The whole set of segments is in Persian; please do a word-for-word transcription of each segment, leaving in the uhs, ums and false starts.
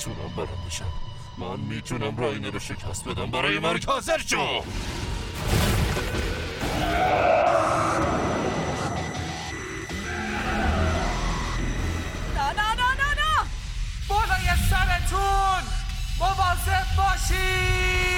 میتونم برم بشم. من میتونم راینه رو شکست بدم. برای مرگ حاضر شو. نه نه نه نه نه بالای سرتون مواظب باشید.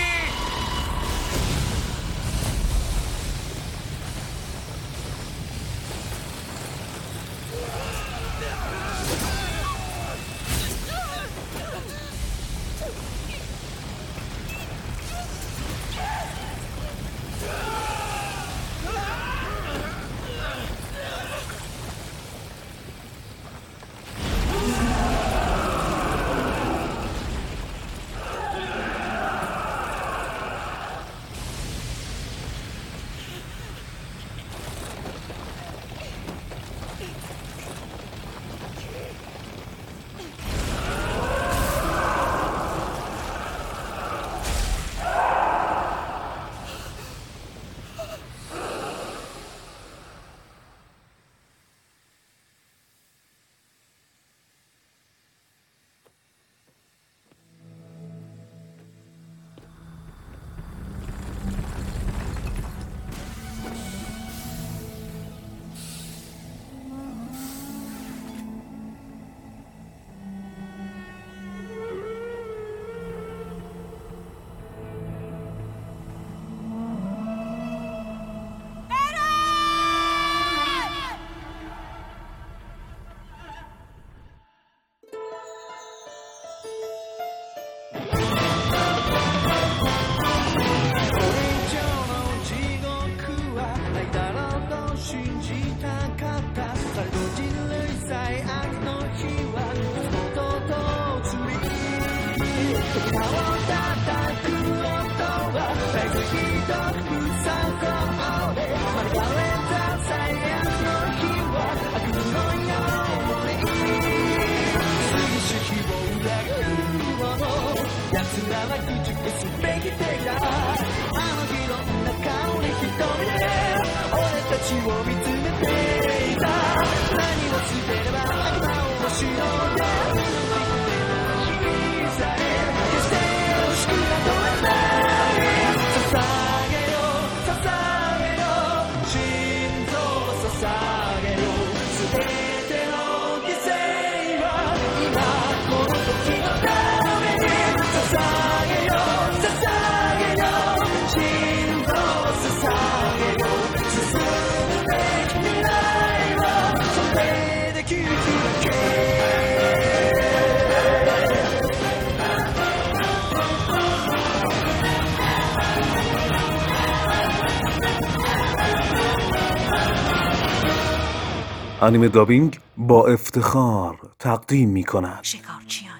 انیمه دابینگ با افتخار تقدیم می کند شکارچیان.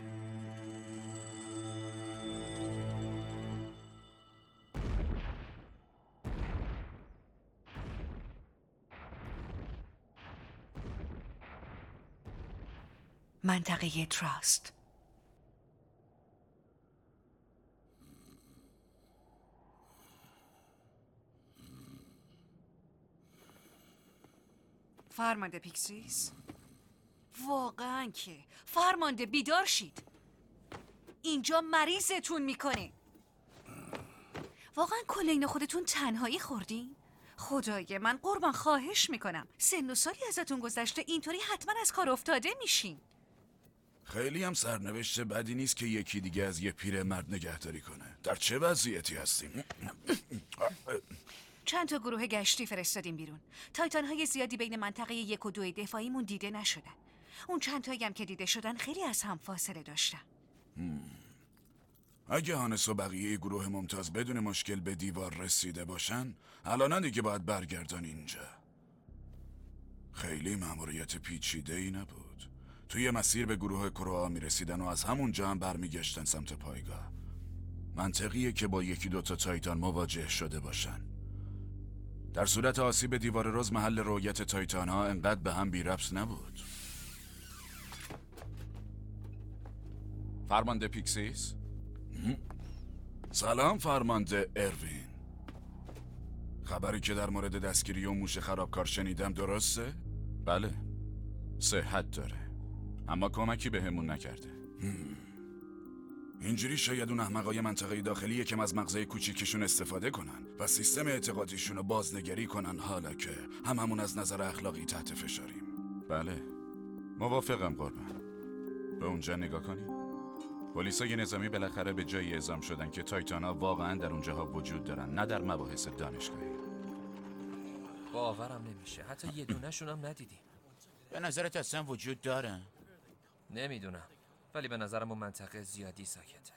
منطقه تراست. فرمانده پیکسیس، واقعا که فرمانده بیدار شید. اینجا مریضتون میکنه. واقعا کلین خودتون تنهایی خوردین؟ خدای من قربان خواهش میکنم، سن و سالی ازتون گذشته، اینطوری حتما از کار افتاده میشین. خیلی هم سرنوشت بدی نیست که یکی دیگه از یه پیرمرد نگهداری کنه. در چه وضعیتی هستیم؟ چند تا گروه گشتی فرستادیم بیرون. تایتان های زیادی بین منطقه یک و دو دفاعیمون دیده نشدن. اون چند تایی هم که دیده شدن خیلی از هم فاصله داشتن. اگه هانس و بقیه گروه ممتاز بدون مشکل به دیوار رسیده باشن، الان دیگه باید برگردن اینجا. خیلی ماموریت پیچیده ای نبود. توی مسیر به گروه کروها می رسیدن و از همونجا هم برمیگشتن سمت پایگاه. منطقیه که با یکی دوتا تایتان مواجه شده باشن. در صورت آسیب دیوار روز محل رویت تایتان ها انقدر به هم بی ربط نبود. فرمانده پیکسیس؟ سلام فرمانده اروین. خبری که در مورد دستگیری و موش خرابکار شنیدم درسته؟ بله، صحت داره، اما کمکی بهمون نکرده. اینجوری شاید اون احمقای منطقه داخلیه که از مغزای کوچیکشون استفاده کنن و سیستم اعتقادیشون رو بازنگری کنن، حالا که هممون از نظر اخلاقی تحت فشاریم. بله موافقم قربان. به اونجا نگاه کنیم. پلیسای نظامی بالاخره به جایی اعزام شدن که تایتانا واقعا در اونجاها وجود دارن، نه در مباحث دانشگاهی. باورم نمیشه، حتی یه دونه‌شون هم ندیدیم. به نظرت اصلا وجود دارن؟ نمیدونم، ولی به نظرم اون منطقه زیادی ساکته.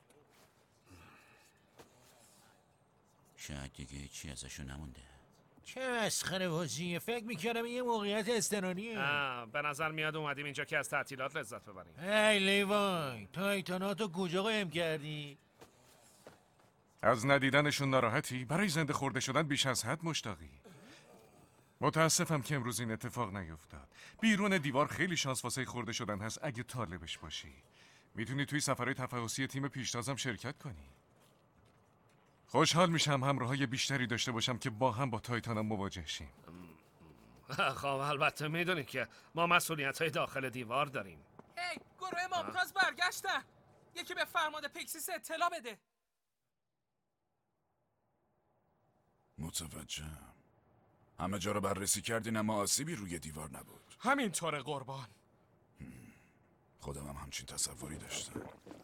شاید دیگه چی ازشون نمونده. چه مسخره بازیه. فکر میکردم یه موقعیت اضطراریه. آه، به نظر میاد اومدیم اینجا که از تعطیلات لذت ببریم. هی لیوان، تایتاناتو کجا قایم کردی؟ از ندیدنشون ناراحتی؟ برای زنده خورده شدن بیش از حد مشتاقی. متاسفم که امروز این اتفاق نیفتاد. بیرون دیوار خیلی شانس واسه خورده شدن هست اگه طالبش باشی. میتونی توی سفرهای تفحصی تیم پیشتازم شرکت کنی. خوشحال میشم همراهای بیشتری داشته باشم که با هم با تایتانا مواجه شیم. خب البته میدونی که ما مسئولیت های داخل دیوار داریم. هی، گروه ممتاز برگشتن. یکی به فرمانده پیکسیس اطلاع بده. متوجهم. همه جا رو بررسی کردین اما آسیبی روی دیوار نبود. همینطوره قربان. خودم هم همچین تصوری داشتم.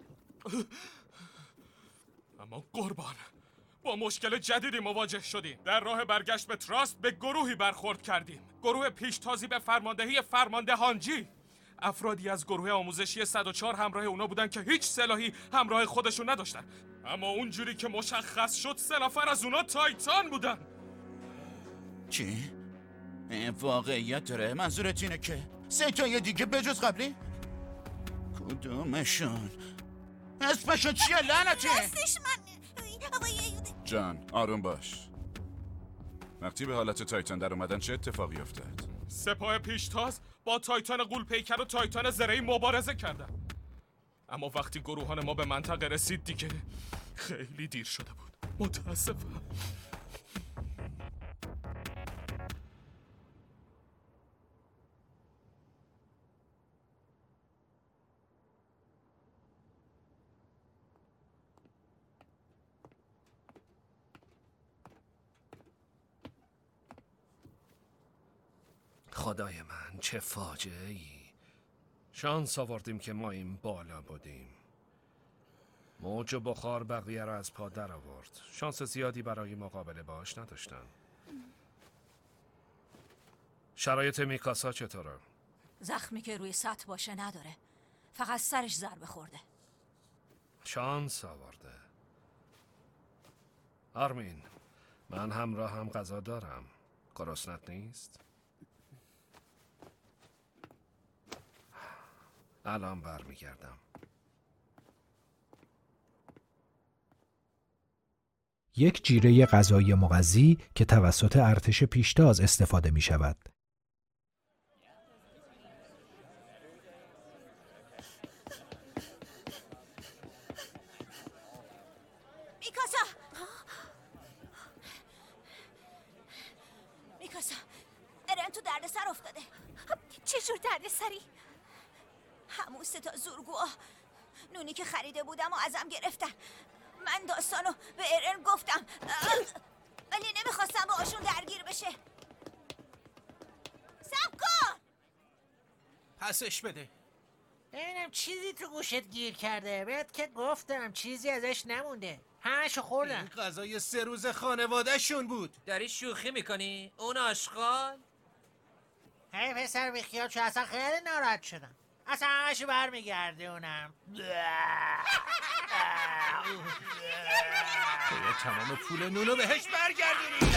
اما قربان، با مشکل جدیدی مواجه شدیم. در راه برگشت به تراست به گروهی برخورد کردیم. گروه پیشتازی به فرماندهی فرمانده هانجی. افرادی از گروه آموزشی صد و چهار همراه اونا بودن که هیچ سلاحی همراه خودشون نداشتن. اما اونجوری که مشخص شد سه نفر از اونا تایتان بودن. چی؟ این واقعیت داره؟ منظورت اینه که سه تای دیگه بجز قبلی؟ کدومشون؟ اسمشون چیه لعنتی؟ راستش من آقای جان آروم باش. وقتی به حالت تایتان در اومدن چه اتفاقی افتاد؟ سپاه پیشتاز با تایتان غول‌پیکر و تایتان زرهی مبارزه کردن. اما وقتی گروهان ما به منطقه رسید دیگه خیلی دیر شده بود. متاسفم. خدای من چه فاجعه ای. شانس آوردیم که ما این بالا بودیم. موج و بخار بقیه را از پا در آورد. شانس زیادی برای مقابله باش نداشتن. شرایط میکاسا چطوره؟ زخمی که روی سطح باشه نداره، فقط سرش ضربه خورده. شانس آورده. آرمین، من همراه هم غذا دارم. گرسنت نیست؟ الان برمیگردم. یک جیره غذایی مغذی که توسط ارتش پیشتاز استفاده می شود. میکاسا! میکاسا، ارن تو درد سر افتاده. چجور درد سری؟ همون سه تا زورگوها نونی که خریده بودم و ازم گرفتن. من داستانو به ارن گفتم ولی نمیخواستم باهاشون درگیر بشه. صبر کن! پسش بده. ببینم چیزی تو گوشت گیر کرده. بهت که گفتم چیزی ازش نمونده. همشو خوردم. این غذای سه روز خانواده شون بود. داری شوخی میکنی؟ اون آشغال؟ هی پسر بیخیال شو، اصلا خیلی ناراحت شدم. اصلا همشو برمیگردونم. باید تمام پول نونو بهش برگردونی.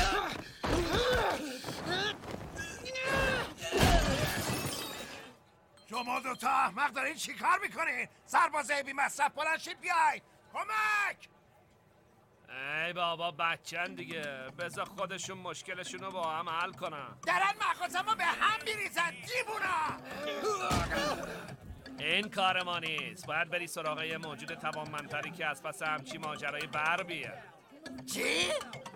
شما دوتا احمق دارین چی کار میکنین؟ سربازه بی مصرف بلند شید بیاین. کمک! ای بابا بچن دیگه، بذار خودشون مشکلشون رو با هم حل کنن. دارن مغازمو به هم میریزن دیوونا. این کار ما نیست. باید بری سراغ یه موجود توانمندتری که از پس همچی ماجرای بر بیه. چی؟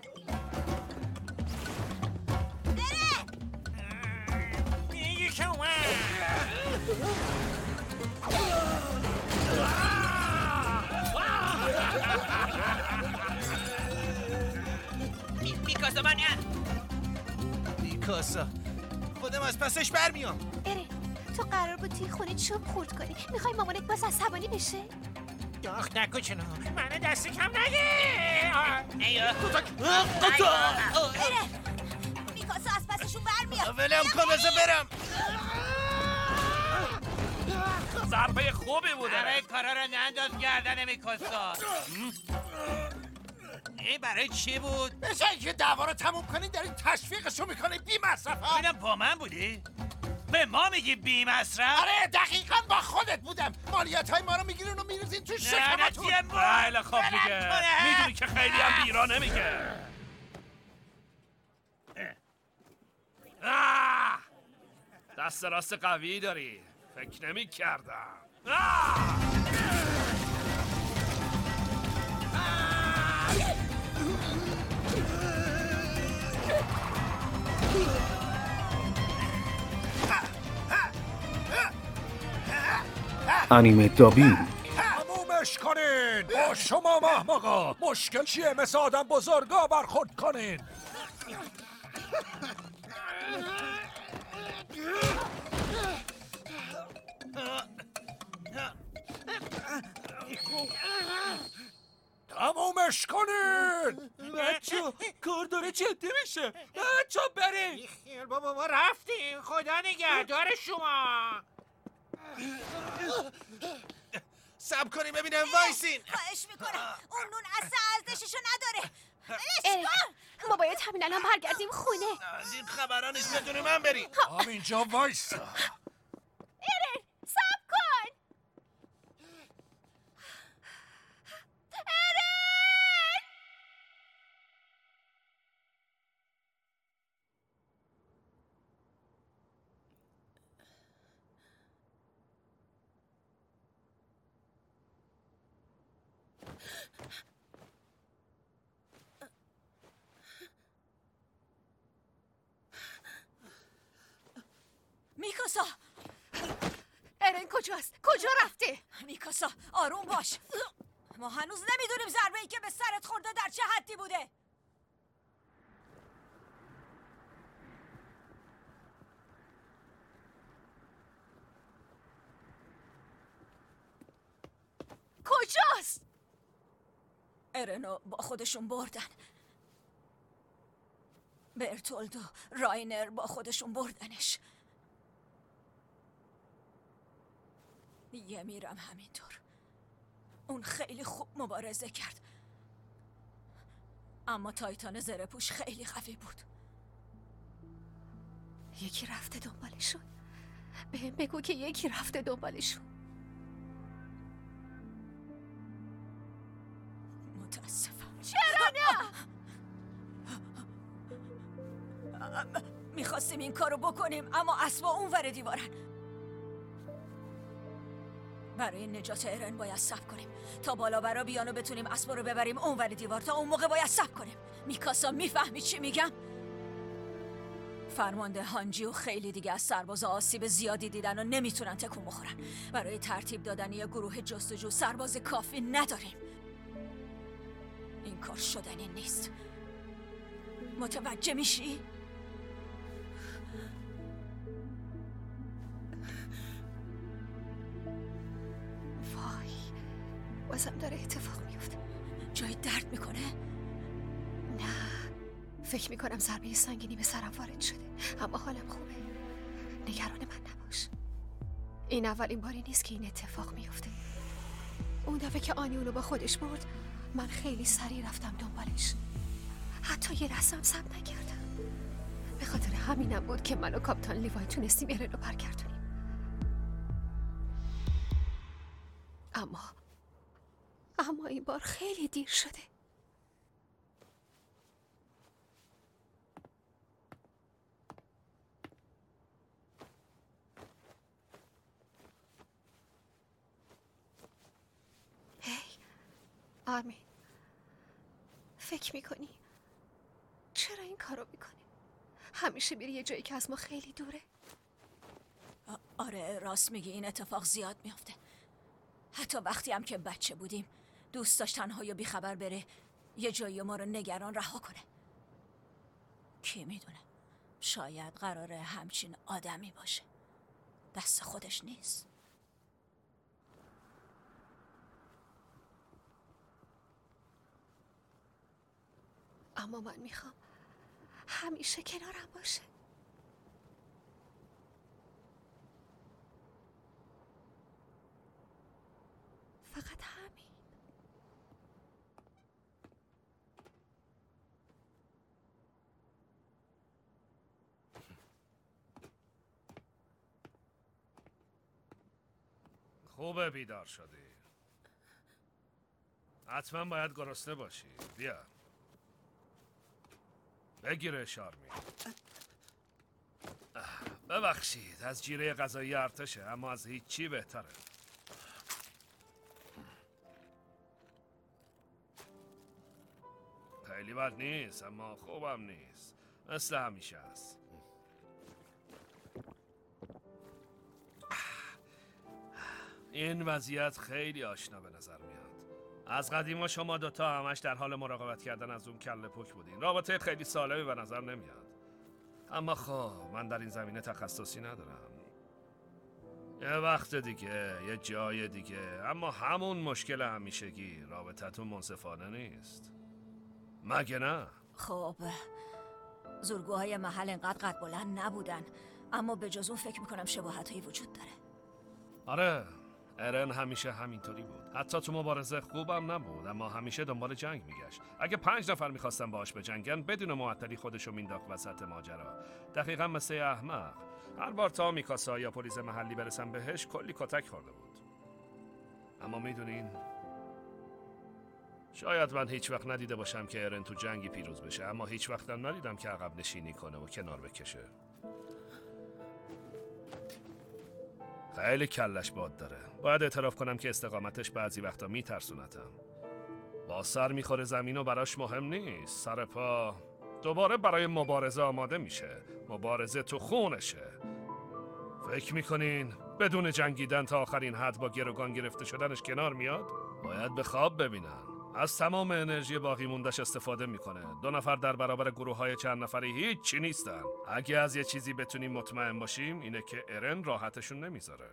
میگی که اومد. میکاسا من میکاسا خودم از پسش برمیام. اره تو قرار بود توی خونه چوب خورد کنی. میخوای مامانت باز عصبانی بشه؟ داخت نکن چنو منو دست کم نگه. ایا اره میکاسا از پسشون برمیاد. ولم کن بذار برم. ضربه خوبی بوده. برای کارا رو ننداز گردن میکاسا. این برای چی بود؟ بشه که دعوا رو تموم کنین دارین تشویقشو میکنی بی مصرف ها. ببینم با من بودی؟ به ما میگی بی مصرف؟ آره دقیقاً با خودت بودم. مالیات های ما رو میگیرین و میریزین تو شکمتون. خیلی خوب دیگه. میدونی که خیلی هم بیرا نمیگه. آه! دست راست قوی داری. فکر نمی کردم. انیمه دابینگ. تمومش کنین. با شما محمقا مشکل چیه؟ مثل آدم بزرگا برخورد کنین. تمومش کنین. بچه کار داره جدی میشه. بچه بریم. خیال بابا ما رفتیم. خدا نگهدار شما. سب کنیم ببینم وایسین. خواهش میکنم اون نون اصلا ارزششو نداره. اره ما باید همین الان برگردیم خونه. از این خبران نیست بدون من بریم. همینجا وایسا. اره سب کن. اره میکاسا ارن کجاست؟ کجا رفته؟ میکاسا آروم باش. ما هنوز نمیدونیم ضربه ای که به سرت خورده در چه حدی بوده. کجاست؟ ارنو با خودشون بردن. برتولد و راینر با خودشون بردنش. یه میرم همینطور. اون خیلی خوب مبارزه کرد، اما تایتان زره‌پوش خیلی قوی بود. یکی رفته دنبالشون. بهم بگو که یکی رفته دنبالشون. متاسفم. چرا نه؟ میخواستیم این کارو بکنیم اما اسبا اونور دیوارن. برای نجات ارن باید صبر کنیم تا بالا برا بیان و بتونیم اسبا رو ببریم اونور دیوار. تا اون موقع باید صبر کنیم. میکاسا میفهمی چی میگم؟ فرمانده هانجی و خیلی دیگه از سربازا آسیب زیادی دیدن و نمیتونن تکون بخورن. برای ترتیب دادن یه گروه جستجو سرباز کافی نداریم. این کار شدنی نیست. متوجه میشی؟ وای بازم داره اتفاق میفته. جای درد میکنه؟ نه فکر میکنم ضربه سنگینی به سرم وارد شده، اما حالم خوبه. نگران من نباش. این اولین باری نیست که این اتفاق میفته. اون دفعه که آنی اونو با خودش برد من خیلی سریع رفتم دنبالش. حتی یه لحظه هم صبر نکردم. به خاطر همینم بود که من و کاپیتان لیوای تونستیم ارن رو برگردونیم. اما اما این بار خیلی دیر شده. هی آرمین، فکر میکنی چرا این کارو میکنی؟ همیشه میری یه جایی که از ما خیلی دوره. آره راست میگی، این اتفاق زیاد میافته. حتی وقتی هم که بچه بودیم دوست داشت تنها یا بیخبر بره یه جایی ما رو نگران رها کنه. کی میدونه؟ شاید قراره همچین آدمی باشه. دست خودش نیست. اما من میخوام همیشه کنارم باشه. فقط همین. خوبه بیدار شدی. حتما باید گرسنه باشی. بیا بگیره شارمی. ببخشید از جیره غذایی ارتشه، اما از هیچی بهتره. خیلی بد نیست اما خوبم نیست، مثل همیشه است. این وضعیت خیلی آشنا به نظر میاد. از قدیما شما دوتا همش در حال مراقبت کردن از اون کله پک بودین. رابطه خیلی سالمی به نظر نمیاد. اما خب من در این زمینه تخصصی ندارم. یه وقت دیگه، یه جای دیگه، اما همون مشکل همیشگی، رابطتون منصفانه نیست. مگه نه؟ خب زورگوهای محل انقدر قد بلند نبودن، اما به جز اون فکر میکنم شباهتایی وجود داره. آره، ارن همیشه همینطوری بود. حتی تو مبارزه خوبم نبود، اما همیشه دنبال جنگ میگشت. اگه پنج نفر میخواستن باهاش بجنگن، بدون معطلی خودشو مینداخت وسط ماجرا. دقیقاً مثل احمق. هر بار تا میکاسا یا پلیس محلی برسن بهش، کلی کتک خورده بود. اما میدونین، شاید من هیچ وقت ندیده باشم که ارن تو جنگی پیروز بشه، اما هیچ وقتم ندیدم که عقب نشینی کنه و کنار بکشه. خیلی کلش باد داره. باید اعتراف کنم که استقامتش بعضی وقتا میترسونتم. با سر میخوره زمین و براش مهم نیست. سر پا دوباره برای مبارزه آماده میشه. مبارزه تو خونشه. فکر میکنین بدون جنگیدن تا آخرین حد با گروگان گرفته شدنش کنار میاد؟ باید به خواب ببینن. از تمام انرژی باقی موندش استفاده میکنه. دو نفر در برابر گروه های چند نفری هیچ چی نیستن. اگه از یه چیزی بتونیم مطمئن باشیم اینه که ارن راحتشون نمیذاره.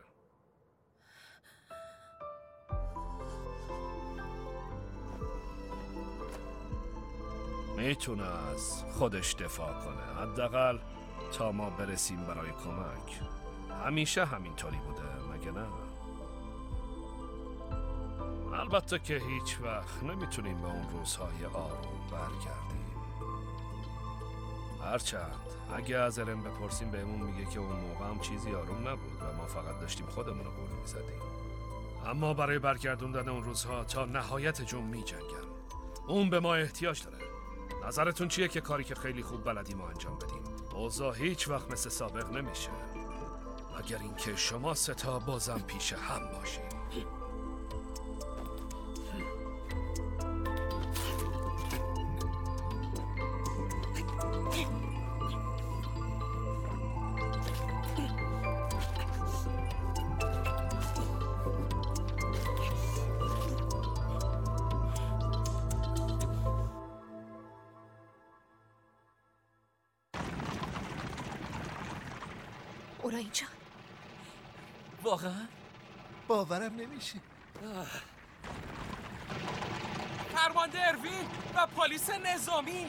میتونه از خودش دفاع کنه، حداقل تا ما برسیم برای کمک. همیشه همینطوری بوده، مگه نه؟ البته که هیچ وقت نمیتونیم به اون روزهای آروم برگردیم. هرچند اگه از ارن بپرسیم بهمون میگه که اون موقع هم چیزی آروم نبود و ما فقط داشتیم خودمون رو گول میزدیم. اما برای برگردوندن اون روزها تا نهایت جون میجنگن. اون به ما احتیاج داره. نظرتون چیه که کاری که خیلی خوب بلدیم و انجام بدیم؟ اوضاع هیچ وقت مثل سابق نمیشه، مگر اینکه شما ستا بازم پیش هم باشید. اونا اینجا. واقعا؟ باورم نمیشه. فرمانده اروین و پلیس نظامی.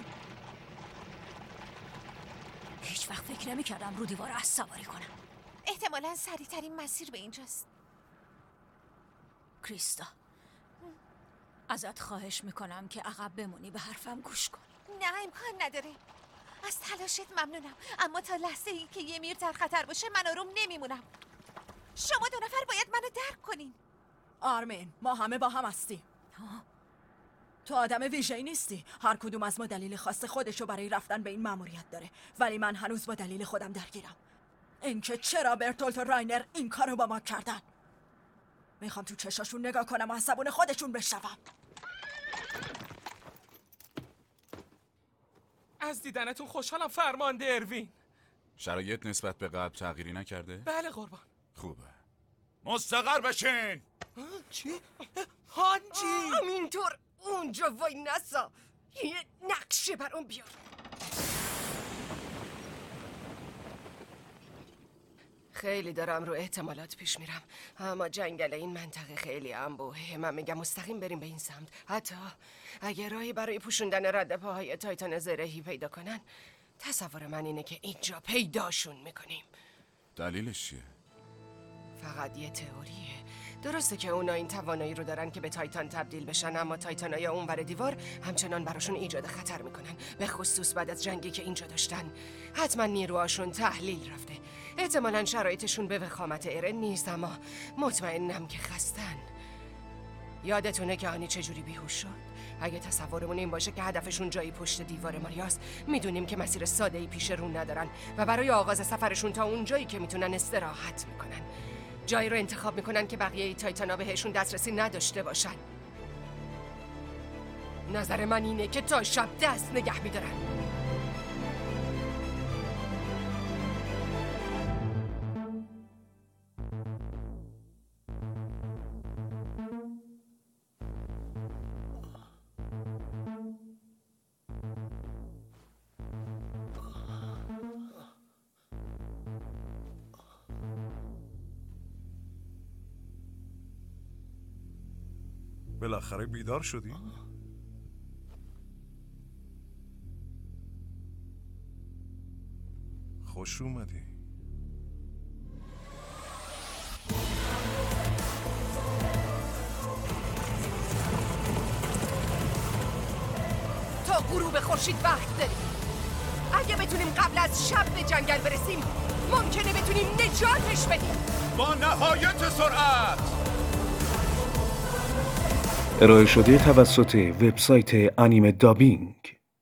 هیچ وقت فکر نمی کردم رو دیوار از سواری کنم. احتمالاً سریع‌ترین مسیر به اینجاست. کریستا، ازت خواهش میکنم که عقب بمونی، به حرفم گوش کن. نه امکان نداره. از تلاشت ممنونم، اما تا لحظه ای که یه میر در خطر باشه من آروم نمیمونم. شما دو نفر باید منو درک کنین. آرمین، ما همه با هم هستیم. تو آدم ویژه‌ای نیستی. هر کدوم از ما دلیل خاص خودشو برای رفتن به این مأموریت داره، ولی من هنوز با دلیل خودم درگیرم. اینکه چرا برتولت و راینر این کارو با ما کردن. میخوام تو چشاشون نگاه کنم و از زبون خودشون بشنوم. از دیدنتون خوشحالم فرمانده اروین. شرایط نسبت به قبل تغییری نکرده؟ بله قربان. خوبه. مستقر بشین. چی؟ هانجی همینطور اونجا وای نسا، یه نقشه برام بیار. خیلی دارم رو احتمالات پیش میرم، اما جنگل این منطقه خیلی انبوهه. من میگم مستقیم بریم به این سمت. حتی اگه راهی برای پوشوندن رد پاهای تایتان زرهی پیدا کنن، تصور من اینه که اینجا پیداشون میکنیم. دلیلش چیه؟ فقط یه تئوریه. درسته که اونا این توانایی رو دارن که به تایتان تبدیل بشن، اما تایتانای اونور دیوار همچنان براشون ایجاد خطر میکنن، به خصوص بعد از جنگی که اینجا داشتن. حتما نیروهاشون تحلیل رفته. احتمالاً شرایطشون به وخامت ارن نیست، اما مطمئنم که خستن. یادتونه که آنی چجوری بیهوش شد؟ اگه تصورمون این باشه که هدفشون جایی پشت دیوار ماریاس، میدونیم که مسیر ساده‌ای پیش رو ندارن و برای آغاز سفرشون تا اون جایی که میتونن استراحت میکنن. جایی رو انتخاب میکنن که بقیه تایتانا بهشون دسترسی نداشته باشن. نظر من اینه که تا شب دست نگه میدارن. بالاخره بیدار شدی؟ خوش اومدی. تا غروب خورشید وقت داریم. اگه بتونیم قبل از شب به جنگل برسیم، ممکنه بتونیم نجاتش بدیم با نهایت سرعت. ارائه شده توسط وبسایت انیمه دابینگ.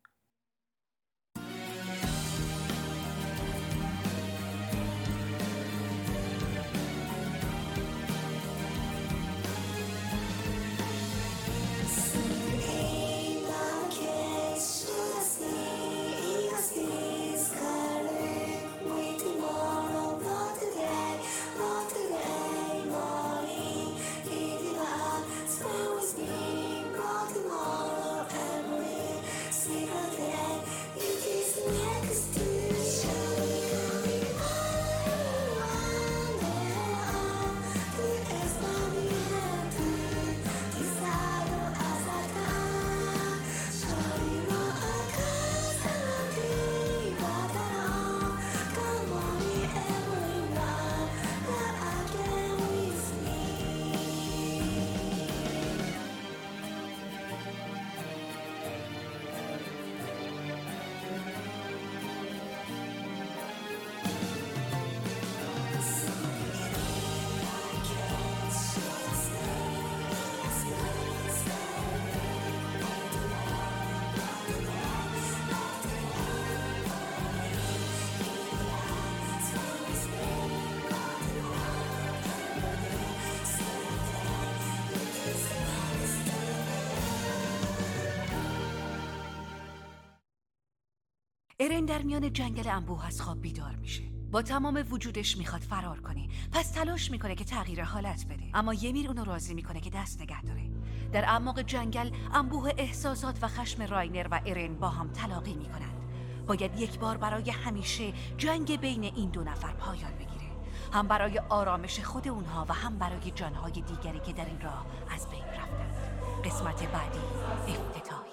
ارن در میان جنگل انبوه از خواب بیدار میشه. با تمام وجودش میخواد فرار کنه، پس تلاش میکنه که تغییر حالت بده، اما یمیر اونو راضی میکنه که دست نگه داره. در اعماق جنگل انبوه احساسات و خشم راینر و ارن با هم تلاقی میکنند. باید یک بار برای همیشه جنگ بین این دو نفر پایان بگیره، هم برای آرامش خود اونها و هم برای جانهای دیگری که در این راه از بین رفتند. قسمت بعدی افتتاح.